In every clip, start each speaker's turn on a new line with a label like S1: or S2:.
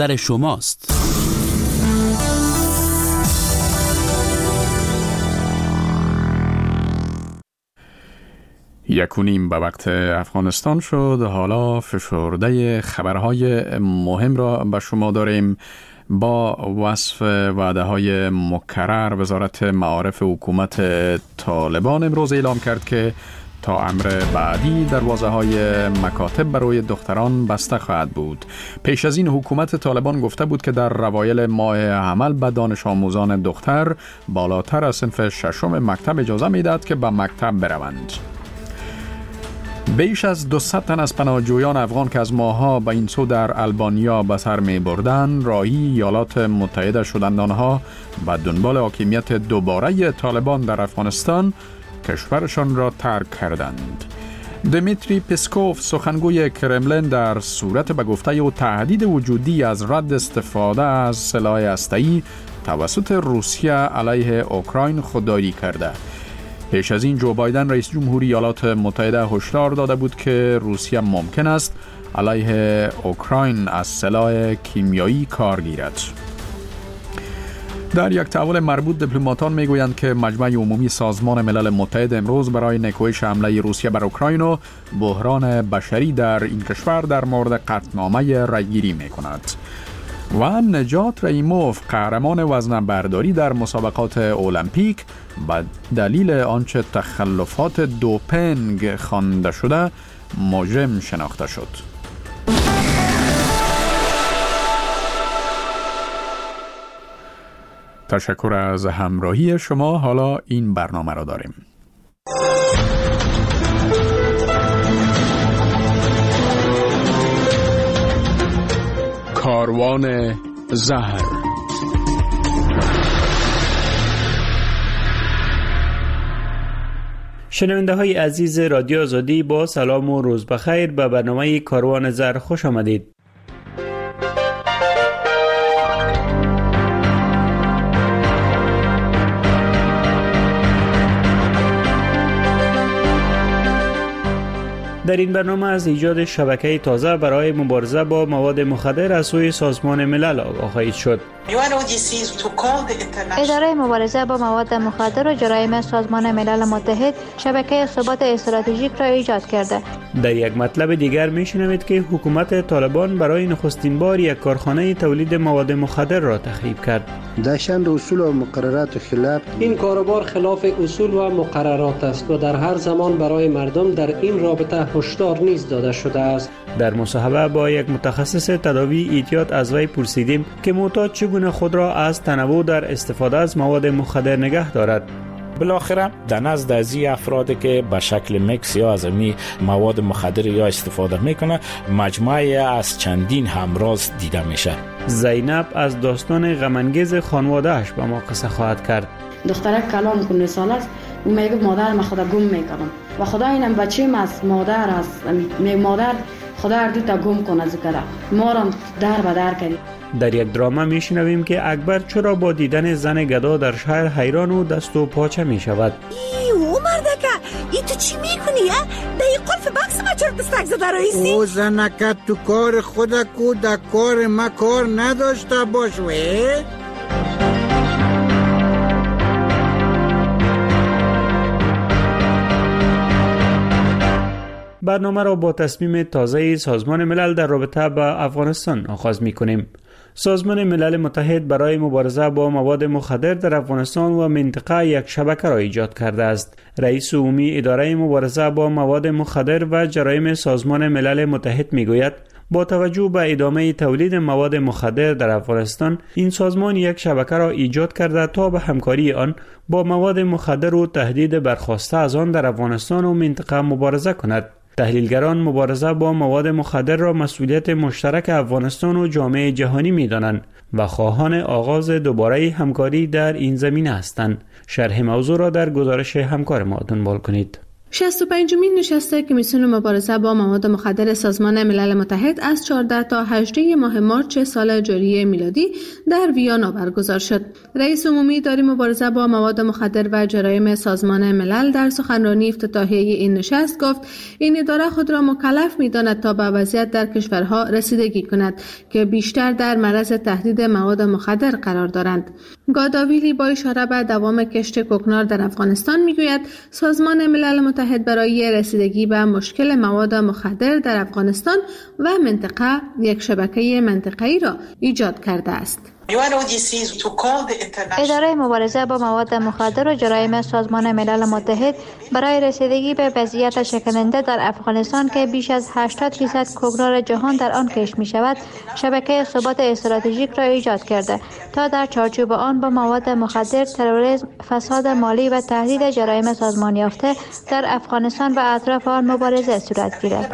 S1: در شماست.
S2: یکونیم به وقت افغانستان شد. حالا فشرده خبرهای مهم را به شما داریم. با وصف وعده‌های مکرر، وزارت معارف حکومت طالبان امروز اعلام کرد که تا امر بعدی دروازه‌های مکاتب برای دختران بسته خواهد بود. پیش از این حکومت طالبان گفته بود که در اوایل ماه حمل به دانش آموزان دختر بالاتر از صنف ششم مکتب اجازه میداد که به مکتب بروند. بیش از 200 تن از پناهجویان افغان که از ماه‌ها به این سو در آلبانیا به سر می‌بردند، راهی ایالات متحده شدند. آنها به دنبال حاکمیت دوباره طالبان در افغانستان کشورشان را ترک کردند. دمیتری پسکوف، سخنگوی کرملین، در صورت به گفته او تهدید وجودی از رد استفاده از سلاح هسته‌ای توسط روسیه علیه اوکراین خودداری کرده. پیش از این جو بایدن رئیس جمهوری ایالات متحده هشدار داده بود که روسیه ممکن است علیه اوکراین از سلاح کیمیایی کار گیرد. در یک تحول مربوط دیپلماتان میگویند که مجمع عمومی سازمان ملل متحد امروز برای نکوهش حمله روسیه بر اوکراین و بحران بشری در این کشور در مورد قطعنامه رأیگیری میکند. و نجات رحیموف، قهرمان وزنه برداری در مسابقات المپیک، به دلیل آنچه تخلفات دوپینگ خوانده شده مجرم شناخته شد. تشکر از همراهی شما. حالا این برنامه را داریم. کاروان زهر.
S3: شنونده های عزیز رادیو آزادی، با سلام و روز بخیر به برنامه کاروان زهر خوش آمدید. در این برنامه از ایجاد شبکه تازه برای مبارزه با مواد مخدر از سوی سازمان ملل آگاه خواهید شد.
S4: اداره مبارزه با مواد مخدر و جرایم سازمان ملل متحد شبکه ثبات استراتژیک را ایجاد کرده.
S3: در یک مطلب دیگر میشنوید که حکومت طالبان برای نخستین بار یک کارخانه تولید مواد مخدر را تخریب کرد.
S5: داشتن اصول و مقررات خلاف
S6: این کاروبار خلاف اصول و مقررات است و در هر زمان برای مردم در این رابطه هشدار نیز داده شده است.
S3: در مصاحبه با یک متخصص تداوی ایتیاد از وی پرسیدیم که معتاد چگونه خود را از تنوع در استفاده از مواد مخدر نگه دارد.
S7: بالاخره در نزد از افرادی که به شکل میکس یا از می مواد مخدر یا استفاده میکنه، مجموعه از چندین همراز دیده میشه.
S3: زینب از داستان غم‌انگیز خانواده‌اش با ما قصه خواهد کرد.
S8: دختره کلام کنه سال است، اون میگه مادر من خدا گم میکنم و خدا اینم بچه‌م از مادر است، مادر خدا هر دو تا گم کنه ذکر ما را در به در کنی.
S3: در یک دراما میشنویم که اکبر چرا با دیدن زن گدا در شهر حیران و دست و پاچه میشود.
S9: او مردکه ای تو چی میکنی؟ در این قلف بکس ما چرا دستک زده رئیسی؟
S10: او زنکت تو کار خدا کو در کار ما کار نداشته باشوه.
S3: برنامه را با تصمیم تازه سازمان ملل در رابطه با افغانستان آغاز می‌کنیم. سازمان ملل متحد برای مبارزه با مواد مخدر در افغانستان و منطقه یک شبکه را ایجاد کرده است. رئیس عمومی اداره مبارزه با مواد مخدر و جرایم سازمان ملل متحد میگوید با توجه به ادامه تولید مواد مخدر در افغانستان، این سازمان یک شبکه را ایجاد کرده تا به همکاری آن با مواد مخدر و تهدید برخاسته از آن در افغانستان و منطقه مبارزه کند. تحلیلگران مبارزه با مواد مخدر را مسئولیت مشترک افغانستان و جامعه جهانی می‌دانند و خواهان آغاز دوباره همکاری در این زمینه هستند. شرح موضوع را در گزارش همکار ما دنبال کنید.
S1: 65مین نشست کمیسیون مبارزه با مواد مخدر سازمان ملل متحد از 14 تا 18 ماه مارس سال جاری میلادی در ویانا برگزار شد. رئیس عمومی اداره مبارزه با مواد مخدر و جرایم سازمان ملل در سخنرانی افتتاحیه این نشست گفت این اداره خود را مکلف می‌داند تا به وضعیت در کشورها رسیدگی کند که بیشتر در معرض تهدید مواد مخدر قرار دارند. گاداویلی با اشاره به دوام کشت کوکنار در افغانستان میگوید سازمان ملل متحد برای رسیدگی به مشکل مواد مخدر در افغانستان و منطقه یک شبکه منطقه‌ای را ایجاد کرده است.
S4: اداره مبارزه با مواد مخدر و جرایم سازمان ملل متحد برای رسیدگی به وضعیت شکننده در افغانستان که بیش از 80% کوکنار جهان در آن کشت می شود، شبکه ثبات استراتژیک را ایجاد کرده تا در چارچوب آن با مواد مخدر، تروریسم، فساد مالی و تهدید جرایم سازمان یافته در افغانستان و اطراف آن مبارزه صورت گیرد.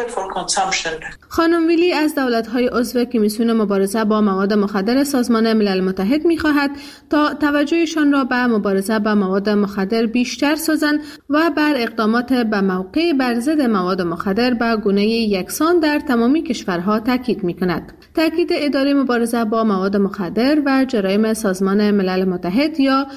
S1: خانم ویلی از دولت‌های عضو کمیسیون مبارزه با مواد مخدر سازمان ملل متحد می‌خواهد تا توجهشان را به مبارزه با مواد مخدر بیشتر سازند و بر اقدامات به موقع بر ضد مواد مخدر به گونه یکسان در تمامی کشورها تاکید می‌کند. تاکید اداره مبارزه با مواد مخدر و جرایم سازمان ملل متحد یا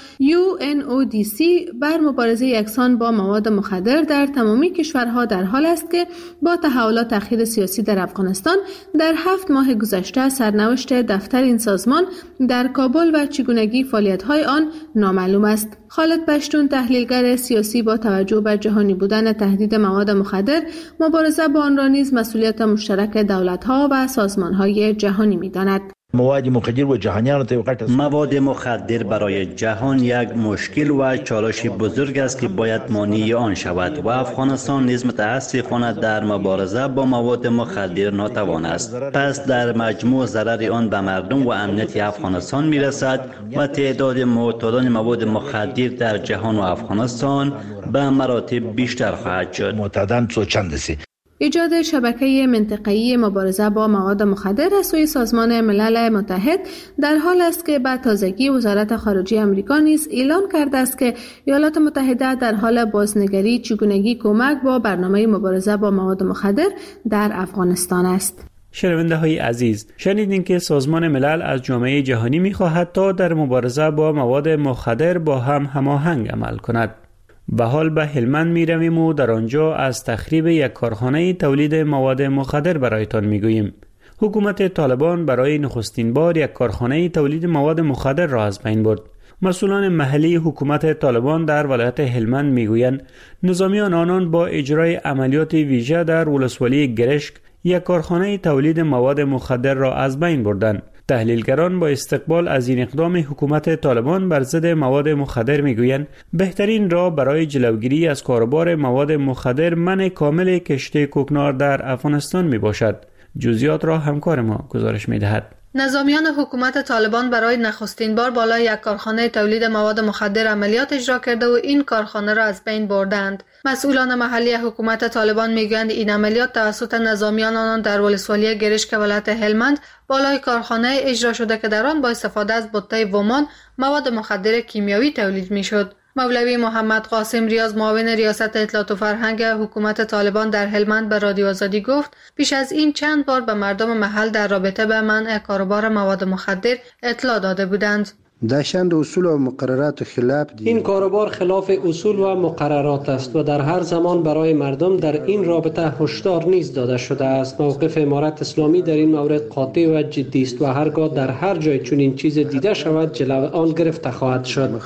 S1: UNODC بر مبارزه یکسان با مواد مخدر در تمامی کشورها در حال است که با تحولات اخیر سیاسی در افغانستان در 7 ماه گذشته سرنوشت دفتر این سازمان در کابل و چگونگی فعالیت‌های آن نامعلوم است. خالد پشتون، تحلیلگر سیاسی، با توجه به جهانی بودن تهدید مواد مخدر، مبارزه با آن را نیز مسئولیت مشترک دولت‌ها و سازمان‌های جهانی می‌داند.
S11: مواد مخدر و جهانیان
S12: مواد مخدر برای جهان یک مشکل و چالش بزرگ است که باید مانع آن شود و افغانستان نیز متاسفانه در مبارزه با مواد مخدر ناتوان است. پس در مجموع ضرر آن به مردم و امنیت افغانستان میرسد و تعداد معتادان مواد مخدر در جهان و افغانستان به مراتب بیشتر خواهد شد.
S11: معتادان تو چند است؟
S1: ایجاد شبکه منطقه‌ای مبارزه با مواد مخدر از سوی سازمان ملل متحد در حال است که به تازگی وزارت خارجه آمریکا نیز اعلام کرده است که ایالات متحده در حال بازنگری چگونگی کمک با برنامه مبارزه با مواد مخدر در افغانستان است.
S3: شنونده های عزیز، شنیدین که سازمان ملل از جامعه جهانی می‌خواهد تا در مبارزه با مواد مخدر با هم هماهنگ عمل کند. به حال به هلمند می رویم و در آنجا از تخریب یک کارخانه تولید مواد مخدر برایتان می گوییم. حکومت طالبان برای نخستین بار یک کارخانه تولید مواد مخدر را از بین برد. مسئولان محلی حکومت طالبان در ولایت هلمند می گویند نظامیان آنان با اجرای عملیات ویژه در ولسوالی گرشک یک کارخانه تولید مواد مخدر را از بین بردند. تحلیلگران با استقبال از این اقدام حکومت طالبان بر ضد مواد مخدر میگویند بهترین راه برای جلوگیری از کاروبار مواد مخدر منع کامل کشت کوکنار در افغانستان می باشد. جزئیات را همکار ما گزارش می دهد.
S1: نظامیان حکومت طالبان برای نخستین بار بالای یک کارخانه تولید مواد مخدر عملیات اجرا کرده و این کارخانه را از بین بردند. مسئولان محلی حکومت طالبان میگویند این عملیات توسط نظامیان آنان در ولسوالی گرشک ولایت هلمند بالای کارخانه اجرا شده که در آن با استفاده از بطه ومان مواد مخدر کیمیایی تولید میشد. مولوی محمد قاسم ریاض، معاون ریاست اطلاعات و فرهنگ حکومت طالبان در هلمند به رادیو آزادی گفت پیش از این چند بار به مردم محل در رابطه به منع کاروبار مواد مخدر اطلاع داده بودند.
S5: داشتن اصول و مقررات خلاف
S6: این کاروبار خلاف اصول و مقررات است و در هر زمان برای مردم در این رابطه هشدار نیز داده شده است. موقف امارت اسلامی در این مورد قاطع و جدی است و هرگاه در هر جای چنین چیز دیده شود جلوی آن گرفته خواهد شد.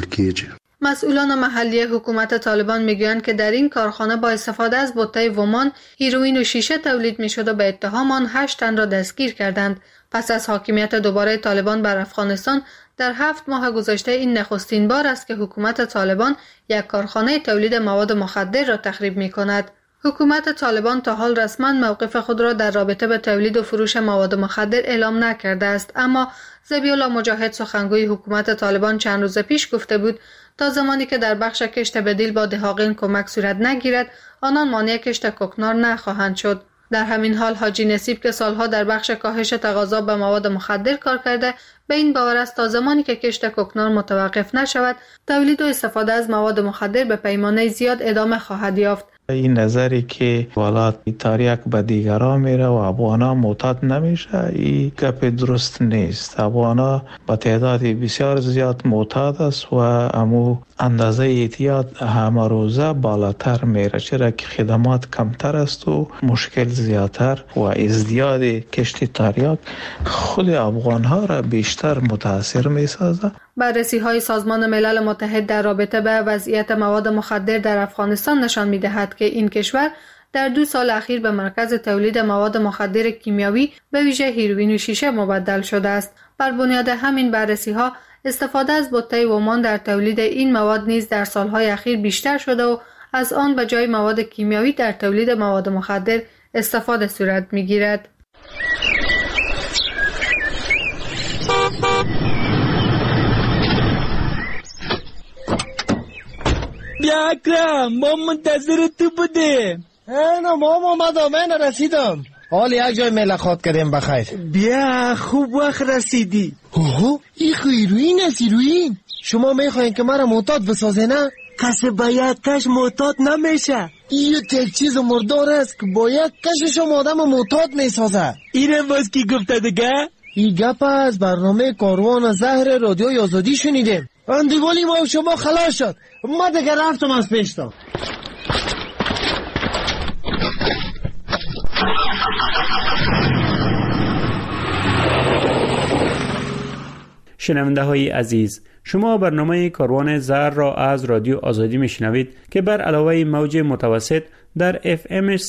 S1: مسئولان محلی حکومت طالبان میگویند که در این کارخانه با استفاده از بطه ومان هیروئین و شیشه تولید میشد و به اتهام آن 8 تن را دستگیر کردند. پس از حاکمیت دوباره طالبان بر افغانستان در 7 ماه گذشته این نخستین بار است که حکومت طالبان یک کارخانه تولید مواد مخدر را تخریب می‌کند. حکومت طالبان تا حال رسما موقف خود را در رابطه به تولید و فروش مواد مخدر اعلام نکرده است، اما ذبیح الله مجاهد، سخنگوی حکومت طالبان، چند روز پیش گفته بود تا زمانی که در بخش کشت بدیل با دهاقین کمک صورت نگیرد آنان مانع کشت کوکنار نخواهند شد. در همین حال حاجی نصیب که سالها در بخش کاهش تقاضا به مواد مخدر کار کرده، به این باور است تا زمانی که کشت کوکنار متوقف نشود، تولید و استفاده از مواد مخدر به پیمانه زیاد ادامه خواهد یافت.
S13: این نظری که والا تاریک به دیگران میره و افغانا معتاد نمیشه، این گپ درست نیست. افغانا با تعداد بسیار زیاد معتاد است و امو اندازه اعتیاد همه روزه بالاتر میره، چرا که خدمات کمتر است و مشکل زیادتر و ازدیاد کشت تاریک خود افغان ها را بیشتر متاثر میسازه.
S1: بررسی های سازمان ملل متحد در رابطه به وضعیت مواد مخدر در افغانستان نشان می‌دهد که این کشور در 2 سال اخیر به مرکز تولید مواد مخدر کیمیاوی به ویژه هیروئین و شیشه مبدل شده است. بر بنیاد همین بررسی ها استفاده از بطه ومان در تولید این مواد نیز در سالهای اخیر بیشتر شده و از آن به جای مواد کیمیاوی در تولید مواد مخدر استفاده صورت می‌گیرد.
S14: بیا اکرم، ما منتظر تو بودیم.
S15: نه ما من رسیدم. حال یک جای ملاقات کردیم بخیر.
S14: بیا خوب وقت رسیدی.
S15: اوه این هیروئین است. هیروئین شما میخواین که مرا معتاد بسازه نه؟
S14: کسی باید کش معتاد نمیشه.
S15: این یک چیز مردار است که باید کشش آدم معتاد میسازه.
S14: اینه باز کی گفته دیگه؟
S15: این گپ از برنامه کاروان زهر رادیوی آزادی شنیدیم. اندیوالی ما شما خلاص شد. ما دیگه رفتم از پیشتا.
S3: شنونده های عزیز، شما برنامه کاروان زهر را از رادیو آزادی میشنوید که بر علاوه موج متوسط در FM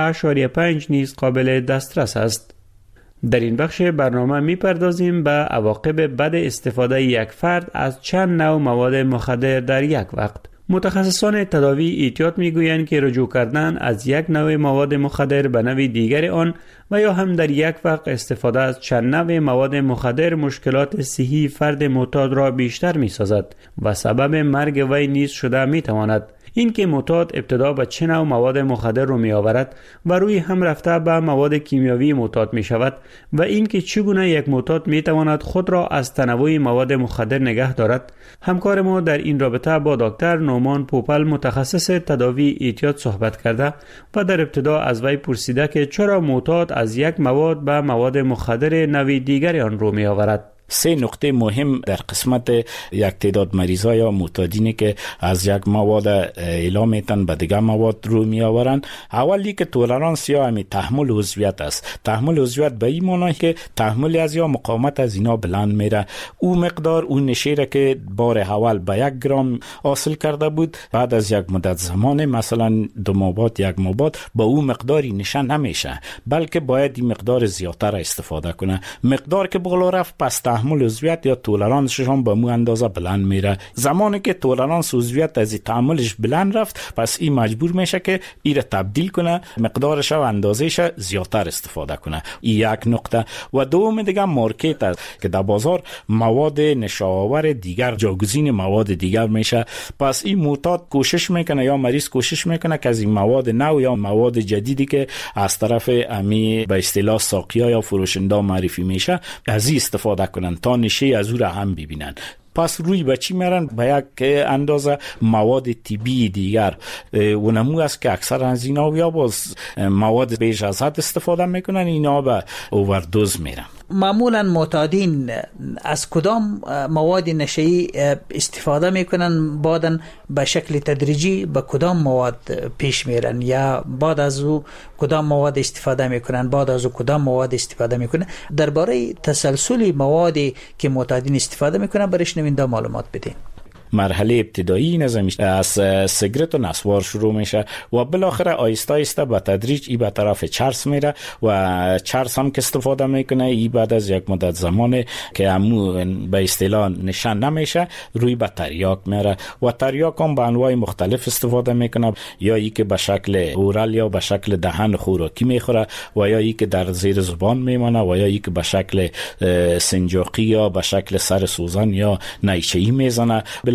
S3: 100.5 نیز قابل دسترس است. در این بخش برنامه میپردازیم به عواقب بد استفاده یک فرد از چند نوع مواد مخدر در یک وقت. متخصصان تداوی احتیاط میگویند که رجوع کردن از یک نوع مواد مخدر به نوع دیگر آن و یا هم در یک وقت استفاده از چند نوع مواد مخدر مشکلات صحی فرد معتاد را بیشتر میسازد و سبب مرگ وی نیز شده میتواند. این که معتاد ابتدا به چه نوع مواد مخدر رو می آورد و روی هم رفته به مواد کیمیاوی معتاد می شود و این که چگونه یک معتاد می تواند خود را از تنوع مواد مخدر نگه دارد. همکار ما در این رابطه با دکتر نومان پوپل متخصص تداوی احتیاط صحبت کرده و در ابتدا از وی پرسیده که چرا معتاد از یک مواد به مواد مخدر نوع دیگر آن رو می آورد.
S7: 3 نقطه مهم در قسمت یک تعداد مریضا یا معتادینی که از یک مواد اعلام میتن به دیگر مواد رو می آورن. اولی که تولرانس یا همی تحمل عضویت است. تحمل عضویت به این معنی که تحمل از یا مقاومت از اینا بلند میره. او مقدار اون نشیره که بار اول به 1 گرم حاصل کرده بود، بعد از یک مدت زمان مثلا 2 ماه بعد 1 ماه بعد با او مقداری نشان نمیشه، بلکه باید این مقدار زیادتر استفاده کنه. مقدار که بالا رفت پس تحمل عضویت یا تولرانسش هم به مو اندازه بلند میره. زمانی که تولرانس عضویت از تحملش بلند رفت، پس این مجبور میشه که این را تبدیل کنه، مقدارش و اندازهش زیادتر استفاده کنه. این یک نقطه. و دوم دیگه مارکت است که در بازار مواد نشاور دیگر جاگزین مواد دیگر میشه. پس این معتاد کوشش میکنه یا مریض کوشش میکنه که از این مواد نو یا مواد جدیدی که از طرف امی به اصطلاح ساقیا یا فروشنده معرفی میشه از این استفاده کنن تا نشه از او را هم ببینن. پس روی به چی میرن؟ به یک اندازه مواد طبی دیگر و نمو است که اکثر از اینا یا باز مواد بیش از حد استفاده میکنن، اینا به اووردوز میرن.
S16: معمولا معتادین از کدام مواد نشئی استفاده میکنن؟ بعداً به شکل تدریجی به کدام مواد پیش میرن یا بعد از او کدام مواد استفاده میکنن، بعد از او کدام مواد استفاده میکنن؟ درباره تسلسل موادی که معتادین استفاده میکنن برای شنونده معلومات بدین.
S7: مرحله ابتدایی نظمیش از سیگرت و نسوار شروع میشه و بالاخره آیسته آیسته به تدریج ای به طرف چرس میره و چرس هم که استفاده میکنه ای بعد از یک مدت زمانه که همو به اصطلاح نشان نمیشه روی به تریاک میره و تریاک هم به انواع مختلف استفاده میکنه، یا ای که به شکل اورال یا به شکل دهن خوراکی میخوره و یا ای که در زیر زبان میمانه و یا ای که به شکل سنجاقی یا به شکل سر سوزن یا نیچه‌ای میزنه.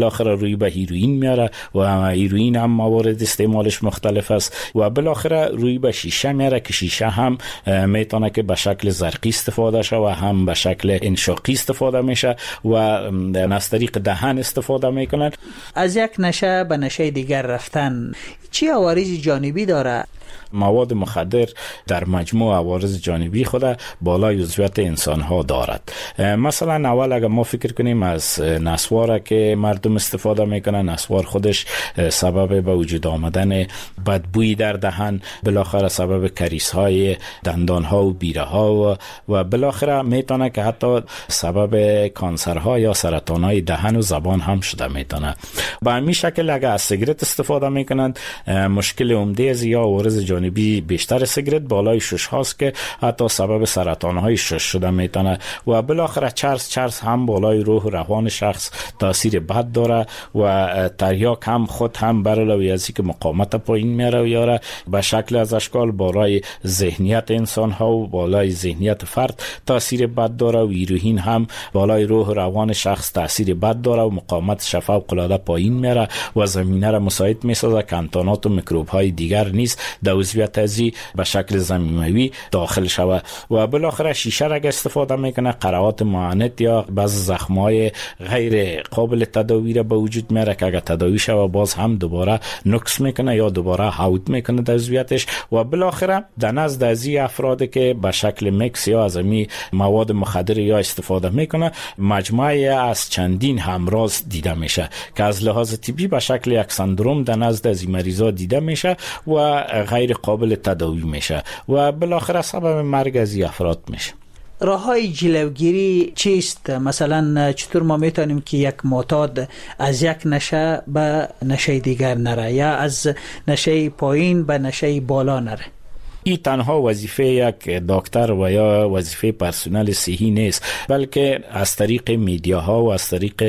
S7: بالاخره روی به هیروئین میاره و هیروئین هم موارد استعمالش مختلف است و بالاخره روی به شیشه میاره که شیشه هم میتونه که به شکل زرقی استفاده شه و هم به شکل انشاقی استفاده میشه و از طریق دهن استفاده میکنن.
S16: از یک نشه به نشه دیگر رفتن چی عوارض جانبی داره؟
S7: مواد مخدر در مجموع عوارض جانبی خود بالای عضویت انسان ها دارد. مثلا اول اگر ما فکر کنیم از نسوار که مردم استفاده میکنن، نسوار خودش سبب به وجود آمدن بدبویی در دهن، بالاخره سبب کریس های دندان ها و بیره ها و بالاخره میتونه که حتی سبب کانسرها یا سرطان های دهن و زبان هم شده میتونه. به همین شکل اگر از سیگرت استفاده میکنن، مشکل عمده از یا عوارض جانبی بیشتر سیگرت بالای شش هاست که حتی سبب سرطان های شش شده میتونه و بالاخره چرس هم بالای روح و روان شخص تاثیر بد داره و تریاک هم خود هم برعلاوه از اینکه مقاومت پایین میاره و یاره به شکل از اشکال بالای ذهنیت انسان ها و بالای ذهنیت فرد تاثیر بد داره و هیروئین هم بالای روح و روان شخص تاثیر بد داره و مقاومت شفا و قلاده پایین میاره و زمینه را مساعد میسازه که انتانات و میکروب های دیگر نیست در عضویت ازی به شکل زمینوی داخل شود و بالاخره شیشه را استفاده میکنه، قرعات معاند یا بعض زخمای غیر قابل تداوی را به وجود میاره که اگر تداوی شود باز هم دوباره نقص میکنه یا دوباره حود میکنه در عضویتش و بالاخره در نزد ازی افراد که به شکل میکس یا از امی مواد مخدر یا استفاده میکنه مجموعه از چندین همراز دیده میشه که از لحاظ طبی به شکل یک سندروم در نزد از مریضا دیده میشه و غیر قابل تداوی میشه و بالاخره سبب مرگ از افراد میشه.
S16: راههای جلوگیری چیست؟ مثلا چطور ما میتونیم که یک معتاد از یک نشه به نشه دیگر نره یا از نشه پایین به نشه بالا نره؟
S7: این تنها وظیفه یک دکتر و یا وظیفه پرسنل صحی نیست، بلکه از طریق میدیاها و از طریق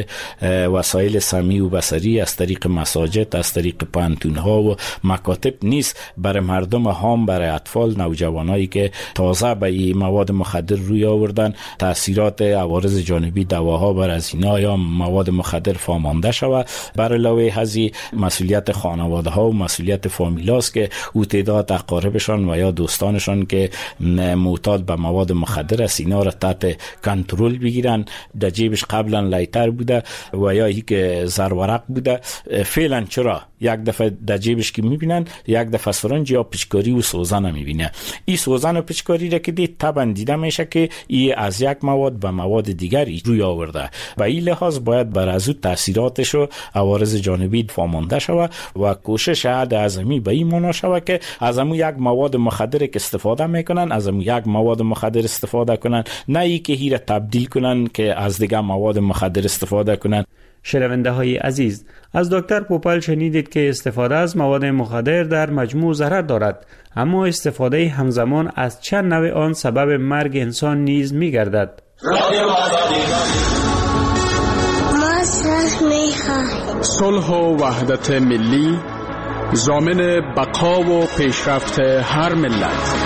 S7: وسایل سمعی و بصری، از طریق مساجد، از طریق پانتونها و مکاتب نیست برای مردم هم، برای اطفال، نوجوانایی که تازه به این مواد مخدر روی آوردن تاثیرات عوارض جانبی دواها بر از اینا یا مواد مخدر فامانده شود. برای علاوه از مسئولیت خانواده ها و مسئولیت فامیلاست که او تعداد اقاربشان و یا دوستانشان که معتاد به مواد مخدر است اینا را تحت کنترل بگیرن. در جیبش قبلا لایتر بوده و یا ای که زرورق بوده، فعلا چرا یک دفعه در جیبش که میبینن یک دفعه سرنج یا پیچکاری و سوزن میبینه. این سوزن و پیچکاری را که دید طبعا دیده میشه که این از یک مواد به مواد دیگری روی آورده. به این لحاظ باید بر از او تاثیراتش و عوارض جانبی فامانده شود و کوشش عد اعظمی به این معنا شود که از همون یک مواد مخدر که استفاده میکنن از همون یک مواد مخدر استفاده کنن، نه ای که هی را تبدیل کنن که از دیگه مواد مخدر استفاده کنن.
S3: شنونده های عزیز، از دکتر پوپل شنیدید که استفاده از مواد مخدر در مجموع ضرر دارد، اما استفاده همزمان از چند نوع آن سبب مرگ انسان نیز می گردد.
S17: ما
S2: صلح و وحدت ملی ضامن بقا و پیشرفت هر ملت.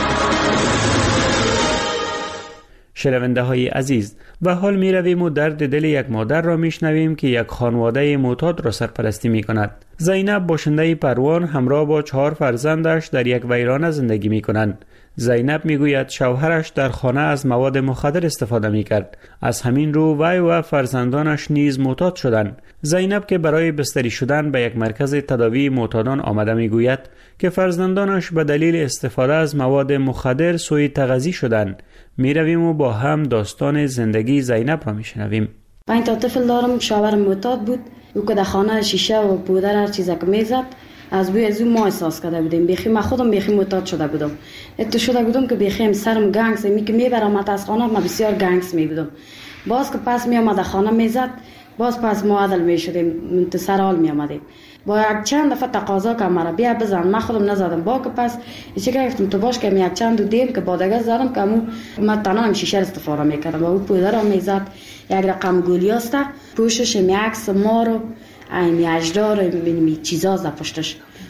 S3: شنونده های عزیز، و حال می رویم و درد دل یک مادر را می شنویم که یک خانواده معتاد را سرپرستی می کند. زینب باشنده پروان همراه با 4 فرزندش در یک ویرانه زندگی می کنند. زینب می گوید شوهرش در خانه از مواد مخدر استفاده می کرد. از همین رو وی و فرزندانش نیز معتاد شدند. زینب که برای بستری شدن به یک مرکز تداوی معتادان آمده می گوید که فرزندانش به دلیل استفاده از مواد مخدر سوی تغذی شدند. می رویم و با هم داستان زندگی زینب را می شنویم.
S8: من تا طفل دارم، شوهرم معتاد بود. او که در خانه شیشه و پودر هر چیزی که میزد از بوی از اون ما احساس کرده بودیم. بیخی من خودم بیخی معتاد شده بودم. اتو شده بودم که بیخی سرم گنگس می که میبرم از خانه ما بسیار گنگس می بودم. باز که پس می آمد خانه میزد، باز پس معادل می شدیم، منتصر حال می آمدیم. با یک چند دفعه تقاضا که مرا بیا بزن، من خودم نزدم. با که پس چه گفتم تو باش که می یک چند دیم که بادگه زدم که من تنها شیشه استفاده میکردم و او پودر را میزد. یک رقم گولیاسته پوشش می عکس ما رو این اجدار می چیزا ز پشتش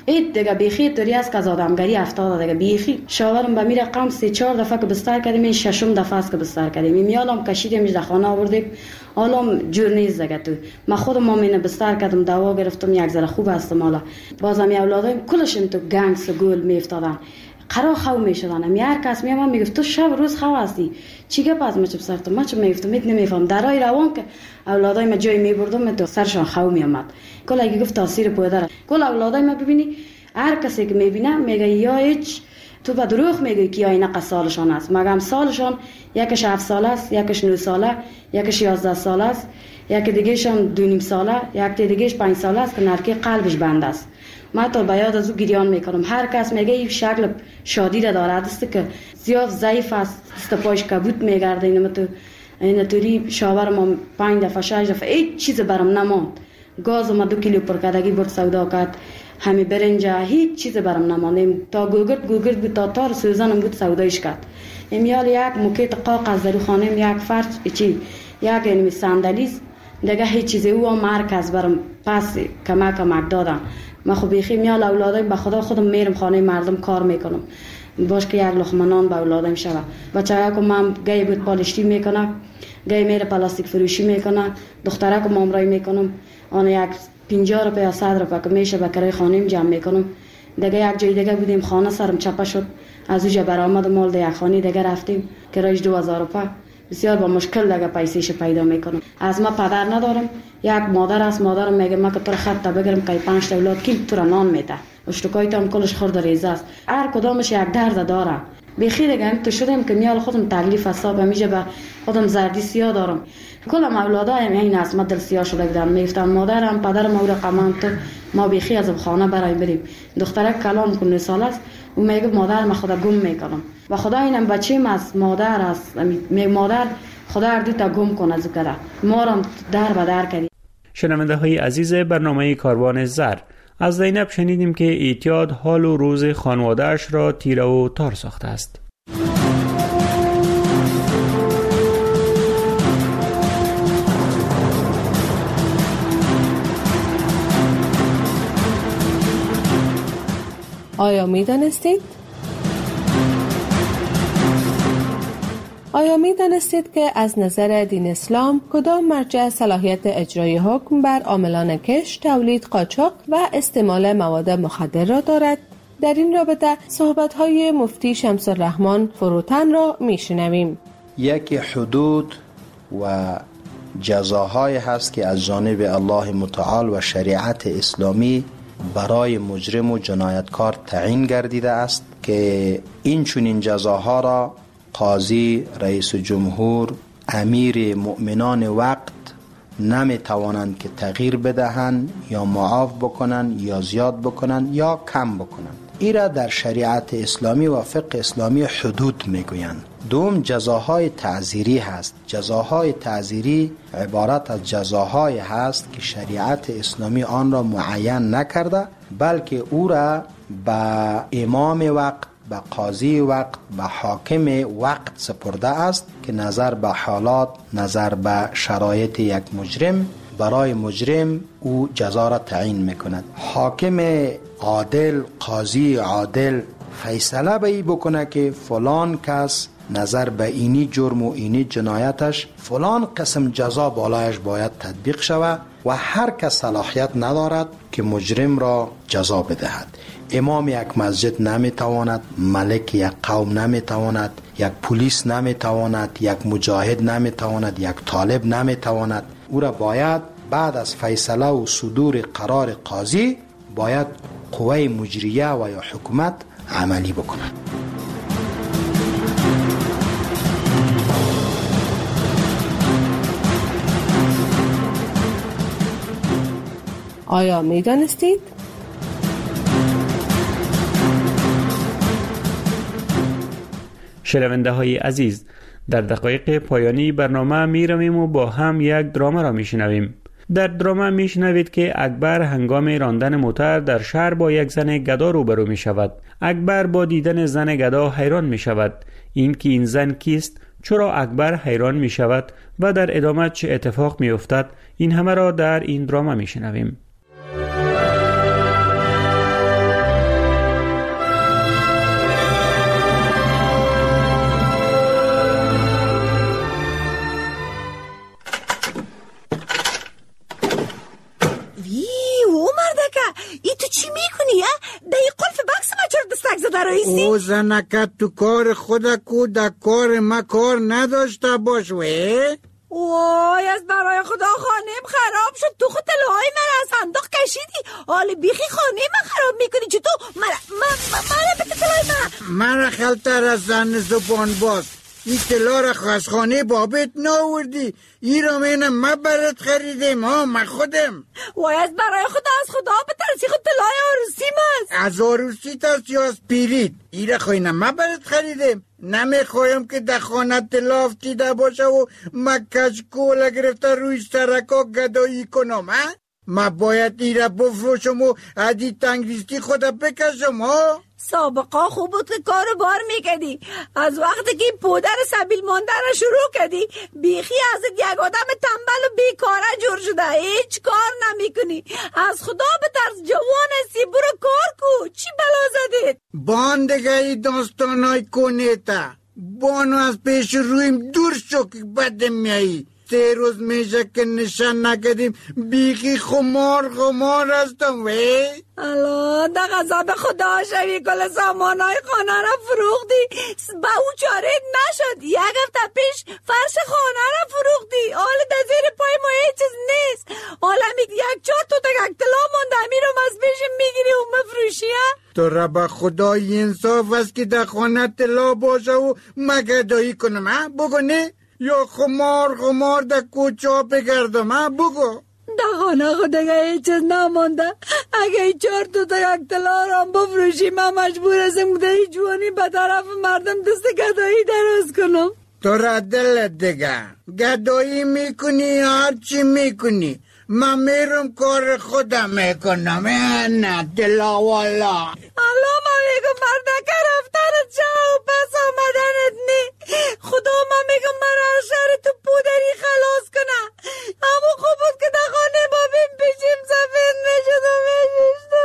S8: این دیگه بیخی طوری است که از آدمگری افتاده دیگه بیخی شاورم به می رقم 3-4 دفعه که بستر کردیم، این ششم دفعه است که بستر کردیم. میالم کشیدیم در خانه آوردیم، حالا جور نیست دیگه. تو من خودم مامینه بستر کردم، دوا گرفتم، یک ذره خوب هستم. حالا بازم اولادایم کلشم تو گنگ سگول میافتادن، قرار خو میشدن. هر کس میام میگفت تو شب روز خو هستی، چی گپ از مچ بسرت ما چه میفتم نمیفهم. درای روان که اولادای ما جای میبردم تو سرشان خو میامد. کلا گفت تاثیر پدر. کلا اولادای ما ببینی هر کسی که میبینه میگه یا هیچ تو به دروغ میگی که اینا قد سالشان است. مگم سالشان یکش 7 ساله است، یکش 9 ساله، یکش 11 ساله است، یک دیگهشان 2.5 ساله، یک دیگهش 5 ساله است که نرکی قلبش بند است. ما تا بیاد از او گریان میکنم. هر کس میگه این شکل شادی را دارد است که زیاد ضعیف است، دست پایش کبود میگرده. این طوری شاور ما 5 دفعه 6 دفعه هیچ چیز برام نماند. گاز ما 2 کیلو پرکدگی برد سودا کرد، همه برنجا هیچ چیز برام نماند. تا گوگرد بود، تا تار سوزنم بود سودایش کرد. میال یک موکیت قاق از در خانه، یک فرش چی، یک اینمی صندلیز دیگه هیچ چیزی او مرکز برام پس کمک دادم. ما خو بیخی میال اولادایم به خدا خودم میرم خانه مردم کار میکنم، باش که یک لقمه نان به اولادایم شوه. بچه‌ها که من گای بود پالشتی میکنه، گای میره پلاستیک فروشی میکنه، دخترها که مامرای میکنم، آن یک 50 روپیه یا 100 روپیه که میشه به کرای خانه‌ام جمع میکنم. دیگه یک جای دیگه بودیم، خانه سرم چپه شد، از اونجا برآمد مال یک خانه دیگه رفتیم، کرایش 2000 روپیه. بسیار با مشکل دیگه پیسه‌ش پیدا میکنم. از ما پدر ندارم، یک مادر است. مادرم میگه ما که تو خط بگیرم که 5 تا اولاد کی تو را نان میده، اشتکای تو هم کلش خورد ریزه است. هر کدامش یک درد داره. بخیر دیگه تو شدم که میال خودم تکلیف حساب میشه، به خودم زردی سیاه دارم. کلم اولادایم این است، ما دل سیاه شده بودم. میگفتم مادرم پدرم او رقمم تو ما بخیر از خانه برای بریم. دختره کلام کنه سال است، او میگه مادر ما خدا گم میکنم. و خدا اینم بچه‌م از مادر است، مادر خدا هر دو تا گم کنه ذکر ما را در به در کردی.
S3: شنونده های عزیز برنامه کاروان زر، از زینب شنیدیم که اعتیاد حال و روز خانواده‌اش را تیره و تار ساخته است.
S1: آیا می دانستید که از نظر دین اسلام کدام مرجع صلاحیت اجرای حکم بر عاملان کش، تولید، قاچاق و استعمال مواد مخدر را دارد؟ در این رابطه صحبت‌های مفتی شمس الرحمن فروتن را میشنویم.
S5: یکی حدود و جزاهای هست که از جانب الله متعال و شریعت اسلامی برای مجرم و جنایتکار تعیین گردیده است که این چنین جزاها را قاضی، رئیس جمهور، امیر مؤمنان وقت نمی توانند که تغییر بدهند یا معاف بکنند یا زیاد بکنند یا کم بکنند. ایرا در شریعت اسلامی و فقه اسلامی حدود میگویند. دوم جزاهای تعزیری هست. جزاهای تعزیری عبارت از جزاهای هست که شریعت اسلامی آن را معین نکرده، بلکه او را به امام وقت، به قاضی وقت، به حاکم وقت سپرده است که نظر به حالات، نظر به شرایط یک مجرم، برای مجرم او جزا را تعیین میکند. حاکم عادل، قاضی عادل فیصله به ای بکنه که فلان کس نظر به اینی جرم و اینی جنایتش فلان قسم جزا بالایش باید تطبیق شود و هر کس صلاحیت ندارد که مجرم را جزا بدهد. امام یک مسجد نمیتواند، ملک یک قوم نمیتواند، یک پلیس نمیتواند، یک مجاهد نمیتواند، یک طالب نمیتواند. او را باید بعد از فیصله و صدور قرار قاضی باید قوه مجریه و یا حکومت عملی بکند.
S1: آیا می دانستید؟
S3: شنونده های عزیز، در دقایق پایانی برنامه می رویم و با هم یک دراما را می شنویم. در دراما می شنوید که اکبر هنگام راندن موتر در شهر با یک زن گدا روبرو می شود. اکبر با دیدن زن گدا حیران می شود. این که این زن کیست؟ چرا اکبر حیران می شود و در ادامه چه اتفاق می افتد؟ این همه را در این دراما می شنویم.
S9: رئیسی؟
S10: او زنکت تو کار خود کو در کار ما کار نداشته باش وی؟
S9: وای از برای خدا خانم خراب شد. تو خود طلاهای من از صندوق کشیدی. حالا بیخی خانه من خراب میکنی. چطور؟ من بده طلای
S10: من خلطر از زن زبان باز. این طلا را از خانه بابت ناوردی. این را منم ما برات خریدم ها من خودم.
S9: وای از برای خدا از خدا بترسی. خود طلای عروسی ماست.
S10: از عروسی تاست یا از پیرید؟ این را خوینم ما برات خریدم. نمیخوایم که در خانه طلا افتیده باشه و ما کشکوله گرفته روی سرکا گدایی کنم ها؟ ما باید این را بفروشم و عدی تنگریستی خود بکشم ها؟
S9: سابقا خوب بود که کارو بار میکردی. از وقتی که پودر سبیل مانده را شروع کردی بیخی از یک آدم تنبل و بیکاره جور شده. هیچ کار نمیکنی. از خدا بترس. جوان هستی برو کار کو. چی بلا زدید؟
S10: باندگی داستانای کنیتا بانو از پیش رویم دور شو که بدم میایی. 3 روز میشه که نشان نکردیم بیخی خمار هستم وی.
S9: الله در غضب خدا شوی. کل سامانای خانه را فروختی. با او چاره نشد. 1 هفته پیش فرش خانه را فروختی. حالا در زیر پای ما هیچ چیز نیست. حالا 1-4 تا طلا مونده. میرم از پیش میگیری و مفروشی ها؟
S10: تو را به خدای انصاف است که در خانه طلا باشه و مگدایی کنم ها؟ بگو نه؟ یا خمار در کوچه بگردم ها؟ بگو.
S9: در خانه خود اگه هیچ چیز نمانده. اگه 4 تا یک طلا را بفروشی من مجبور هستم در این جوانی به طرف مردم دست گدایی دراز کنم.
S10: تو را دلت دیگه گدایی میکنی هر چی میکنی. من میرم کار خودم میکنم. نه طلا والا.
S9: الله من میگم مردکه رفتنت چه و پس آمدنت نی. خدا من میگم من از شهر تو پودری خلاص کنم. اما خوب بود که در خانه بابیم پیشیم سفید میشد و میشد.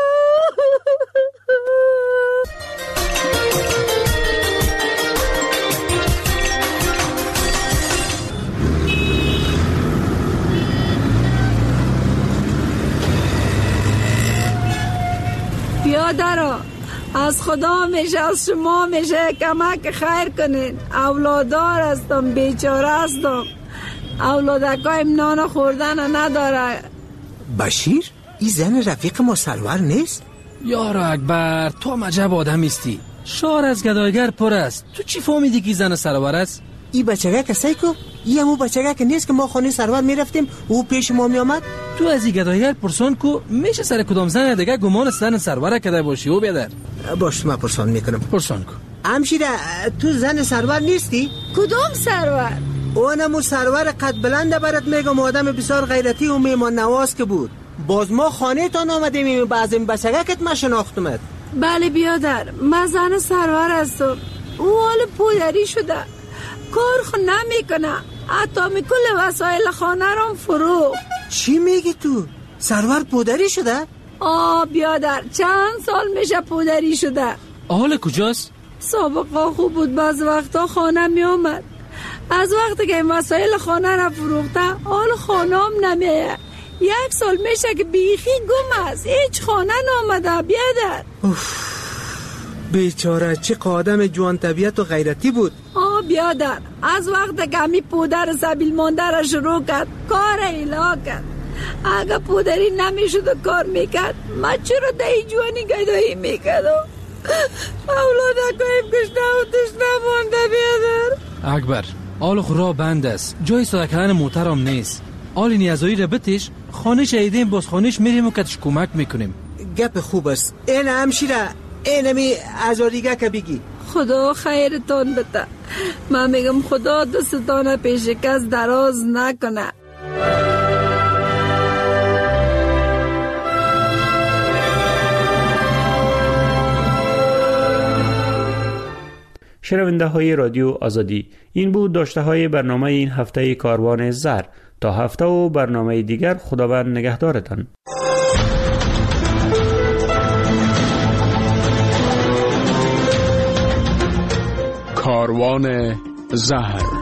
S9: بیادرها از خدا میشه از شما میشه کمک خیر کنین. اولادار هستم بیچاره هستم. اولادکایم نان خوردن نداره.
S17: بشیر این زن رفیق ما سرور نیست؟
S18: یارو اکبر تو هم عجب آدم استی. شهر از گدایگر پر است. تو چی فهمیدی که زن سرور است؟
S17: این بچگه کسایی که این همون بچگه که نیست که ما خانه سرور میرفتیم او پیش ما میامد.
S18: تو از این گدایگر پرسان کو میشه سر کدام زن دیگه گمان زن سرور کده باشی او بیادر؟
S17: باش من پرسان میکنم.
S18: پرسان کو.
S17: همشیره تو زن سرور نیستی؟
S9: کدام سرور؟
S17: اونمو سرور قد بلنده برات میگم. آدم بسیار غیرتی و میمان نواز که بود. باز ما خانه تان آمدیم بعضی بچگه کت ما شناختمت.
S9: بله بیادر من زن سرور هستم. او حال پودری شده. کار خو نمیکنه. حتی کل وسایل خانه را فروخت.
S17: چی میگی تو؟ سرور پودری شده؟
S9: بیادر چند سال میشه پودری شده.
S18: حال کجاست؟
S9: سابقا خوب بود. بعض وقتا خانه می آمد. از وقتی که این وسایل خانه را فروخته حال خانه هم نمیه. 1 سال میشه که بیخی گم است. هیچ خانه نامده بیادر.
S17: بیچاره چه آدم جوان طبیعت و غیرتی بود.
S9: بیادر از وقت که همی پودر سبیل مانده را شروع کرد کار ایلا کرد. اگه پودری نمیشد و کار میکرد من چرا دهی جوانی گدایی میکردم. اولادکایم کشته و تشنه مانده بیادر.
S18: اکبر آل خورا بند است. جای ساده کردن موترم نیست. آل نیازایی را بتش خانه شهیدیم باز خانهش میریم و کتش کمک میکنیم.
S17: گپ خوب است. این همشیره اینمی ازاریگه که بگی.
S9: خدا خیرتان بده. من میگم خدا دستتان پیش کس دراز نکنه.
S3: شنونده های رادیو آزادی، این بود داشته های برنامه این هفته کاروان زر. تا هفته و برنامه دیگر خداوند نگهدارتان.
S2: کاروان زهر.